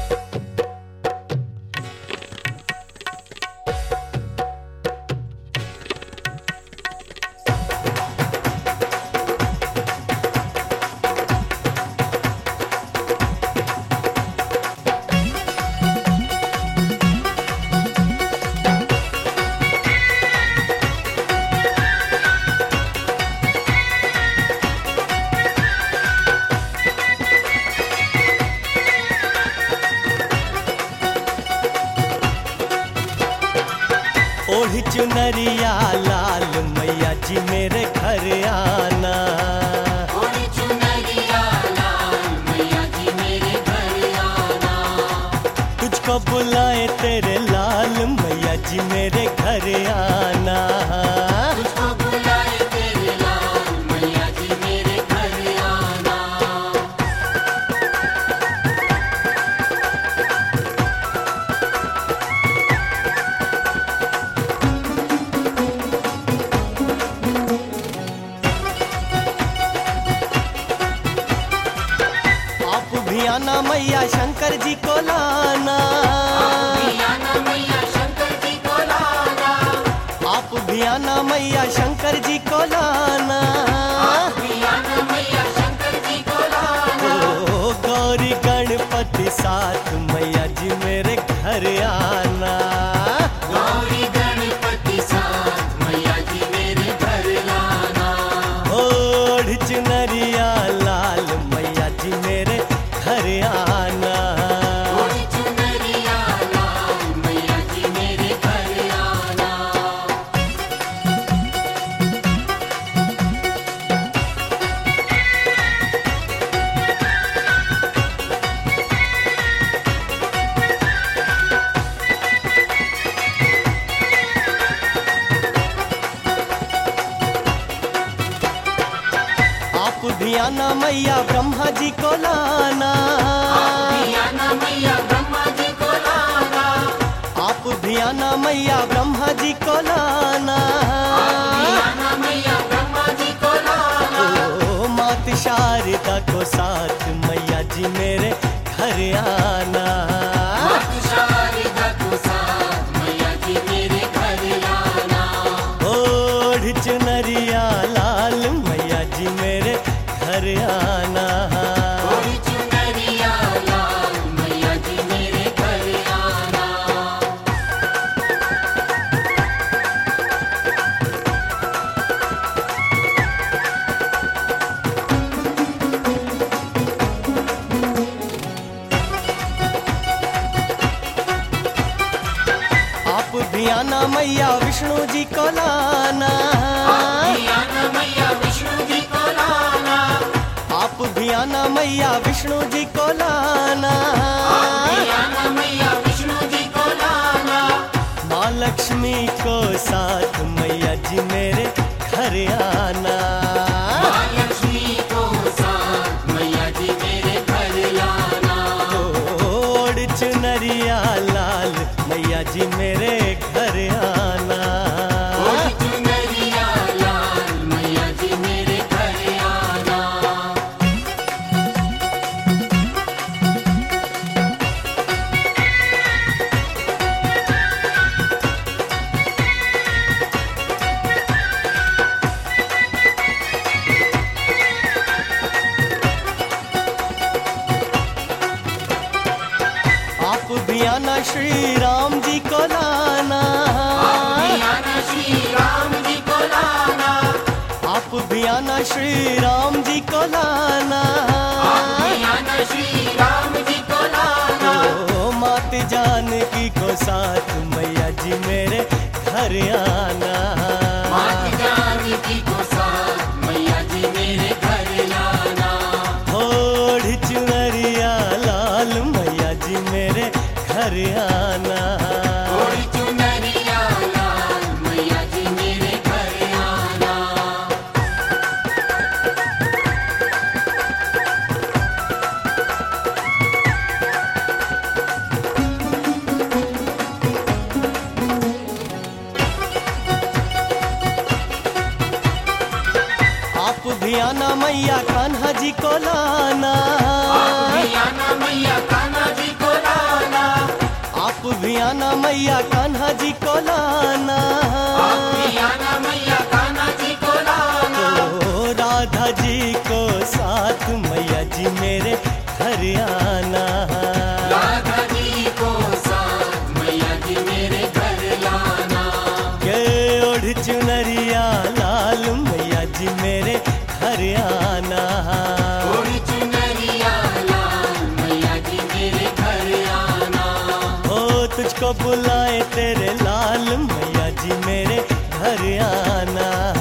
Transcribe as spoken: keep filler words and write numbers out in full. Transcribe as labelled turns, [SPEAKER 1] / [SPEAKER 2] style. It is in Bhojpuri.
[SPEAKER 1] ओढ़ चुनरिया लाल मैया जी मेरे घर आना।
[SPEAKER 2] ओढ़ चुनरिया लाल मैया जी मेरे घर आना।
[SPEAKER 1] तुझको बुलाए तेरे लाल मैया जी मेरे घर आना।
[SPEAKER 2] तुझको बुलाए तेरे लाल मैया जी मेरे घर आना।
[SPEAKER 1] आना मैया शंकर जी को लाना।
[SPEAKER 2] आना मैया शंकर जी को लाना।
[SPEAKER 1] आप भी आना मैया शंकर जी को लाना।
[SPEAKER 2] आना मैया शंकर जी को लाना।
[SPEAKER 1] ओ गौरी गणपति साथ मैया जी मेरे घर आना।
[SPEAKER 2] गौरी गणपति साथ मैया जी मेरे घर लाना।
[SPEAKER 1] ओढ़ चुनरिया लाल मैया जी मेरे घर आना।
[SPEAKER 2] ओढ़ चुनरिया लाल मैया जी मेरे घर आना।
[SPEAKER 1] आप भी आना मैया ब्रह्मा जी को लाना।
[SPEAKER 2] आना मैया ब्रह्मा जी को लाना।
[SPEAKER 1] आप भी आना मैया ब्रह्मा जी को लाना।
[SPEAKER 2] आना मैया ब्रह्मा जी को लाना।
[SPEAKER 1] ओ मात शारदा को साथ मैया जी मेरे घर आना।
[SPEAKER 2] मात शारदा को साथ मैया जी मेरे घर लाना।
[SPEAKER 1] ओढ़ चुनरिया लाल मैया जी मेरे घर आना।
[SPEAKER 2] ओढ़ चुनरिया लाल मैया जी मेरे घर आना।
[SPEAKER 1] आप भी आना मैया विष्णु जी को लाना।
[SPEAKER 2] आना मैया विष्णु जी को लाना।
[SPEAKER 1] आप भी आना मैया विष्णु जी को लाना।
[SPEAKER 2] आना मैया विष्णु जी को लाना।
[SPEAKER 1] माँ लक्ष्मी को साथ मैया जी मेरे घर आना।
[SPEAKER 2] माँ लक्ष्मी को साथ मैया जी मेरे घर लाना।
[SPEAKER 1] ओढ़ चुनरिया लाल मैया जी मेरे घर आना।
[SPEAKER 2] ओढ़ चुनरिया लाल मैया जी मेरे घर आना।
[SPEAKER 1] आप भी आना श्री राम जी को लाना।
[SPEAKER 2] आना श्री राम जी को लाना।
[SPEAKER 1] आप भी आना श्री राम जी को लाना।
[SPEAKER 2] आना श्री राम जी को लाना।
[SPEAKER 1] ओ मात जानकी को साथ मैया जी मेरे घर आना।
[SPEAKER 2] मात जानकी को साथ मैया जी मेरे घर लाना।
[SPEAKER 1] ओढ़ चुनरिया लाल मैया जी मेरे घर आना।
[SPEAKER 2] ओढ़ चुनरिया लाल मैया जी मेरे घर आना।
[SPEAKER 1] आप भी आना मैया कान्हा जी को लाना।
[SPEAKER 2] आना मैया कान्हा जी को लाना।
[SPEAKER 1] मैया कान्हा जी को लाना,
[SPEAKER 2] आप भी आना मैया कान्हा जी को लाना।
[SPEAKER 1] ओ राधा जी को साथ मैया जी मेरे घर आना।
[SPEAKER 2] राधा जी को साथ मैया जी मेरे घर लाना।
[SPEAKER 1] के ओढ़ चुनरिया लाल मैया जी मेरे घर आना।
[SPEAKER 2] थोड़ी चुनरिया लाल मैया जी मेरे घर आना।
[SPEAKER 1] ओ तुझको बुलाए तेरे लाल मैया जी मेरे घर आना।